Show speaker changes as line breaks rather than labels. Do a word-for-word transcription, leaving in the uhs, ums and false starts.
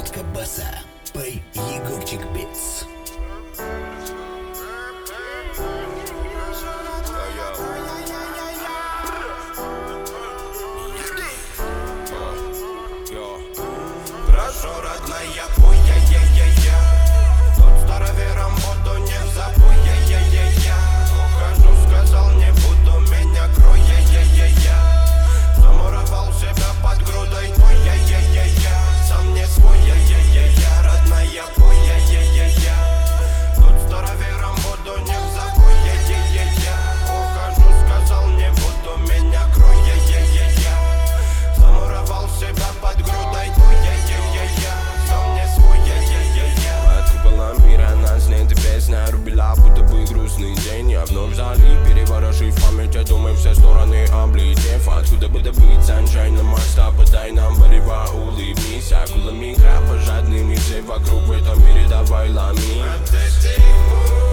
Нотка баса, пой, Егорчик Бес.
Прошу, родная, пой, я-я-я-я. Тот старовером воду не забудь, я-я-я-я. Ухожу, сказал, не буду, меня крой, я-я-я-я. Замуровал себя под грудой, пой, я-я-я-я. Сам не свой, я-я-я-я. Родная, пой, я-я-я-я. Тот старовером воду не забудь, я-я-я-я. Ухожу, сказал, не буду, меня крой, я-я-я-я. Замуровал себя под грудой, пой, я-я-я-я. Сам не свой, я-я-я-я. Под куполом мира нас нет, и песня рубила, будто бы грустный день. Я вновь залип, переворошив память, я думаю, все стороны облетев. Откуда бы добыть саншайна моста, подай нам варева, улыбнись. Акулами краб, жадными все вокруг в этом мире, давай ломи.